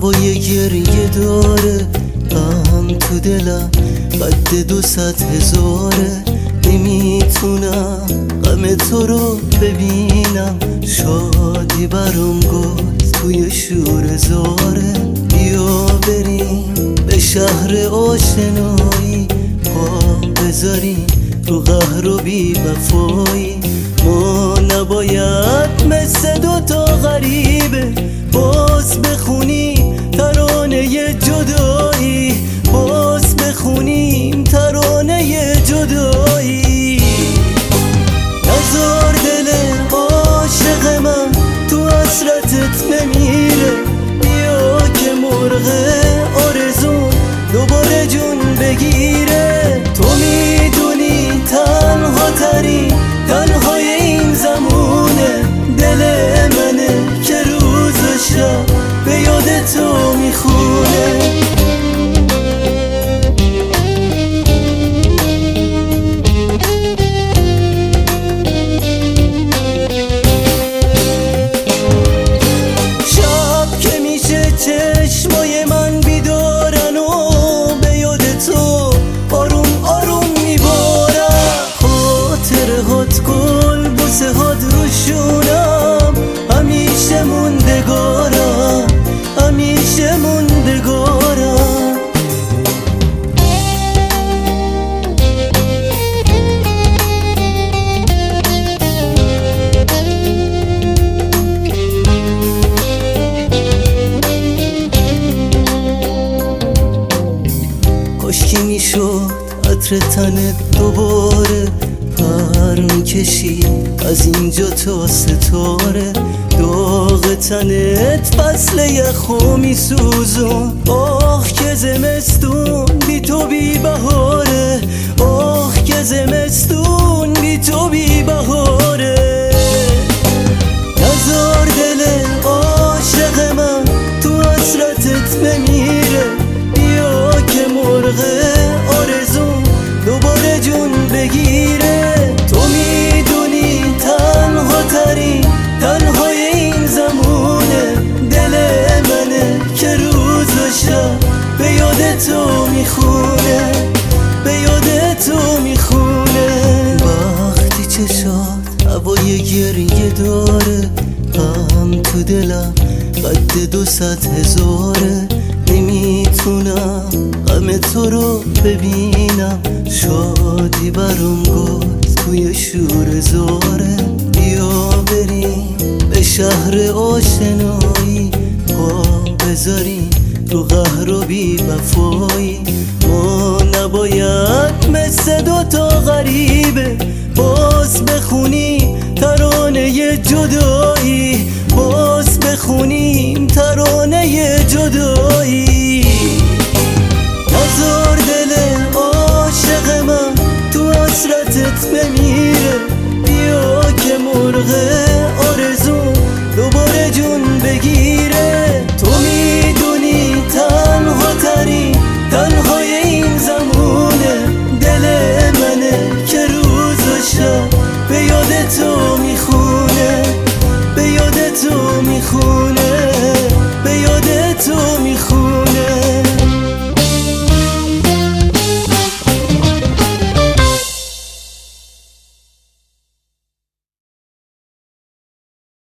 هوای گریه داره، غم تو دلم قد 200,000. نمیتونم غم تو رو ببینم، شادی برام گفت توی شور زاره. بیا بریم به شهر آشنایی، پا بذاریم رو قهر و بی وفایی. ما نباید مثل دوتا غریبه باز بخونیم ترانه جدایی، باز بخونیم ترانه جدایی. نزار دل عاشق من تو حسرتت نمیره، بیا که مرغ آرزون دوباره جون بگیره. تو میدونی تنها ترین تنهای این زمونه، دل منه که روز و شب به یاد تو میخونه. شب که میشه چشمای من بیدارن و به یاد تو آروم آروم میبارم. خاطره هات گل بوسه هات روشونم، همیشه موندگارم، همیشه موندگارم. کاشکی میشد عطر تنت دوباره پر میکشی از اینجا تا ستاره. داغ تنت فصل یخو میسوزون، آخ که زمستون بی تو بی بهاره، آخ که زمستون بی تو بی بهاره. نزار دل عاشق من تو حسرتت نمیره، بیا که مرغ آرزون دوباره جون بگیره. تو میدونی تنها ترین تنهای این زمونه، دل منه که روز و شب به یاد تو میخونه، به یاد تو میخونه. وقتی چشات هوای گریه داره، غم تو دلم قد 200,000. نمیتونم غم تو رو ببینم، شادی برام گفت توی شور زاره. بیا بریم به شهر آشنایی، پا بذاریم رو قهر و بی وفایی. ما نباید مثل دوتا غریبه باز بخونیم ترانه جدایی، باز بخونیم ترانه جدایی. نزار دل عاشق من تو حسرتت نمیره، بیا که مرغ آرزون دوباره جون بگیره.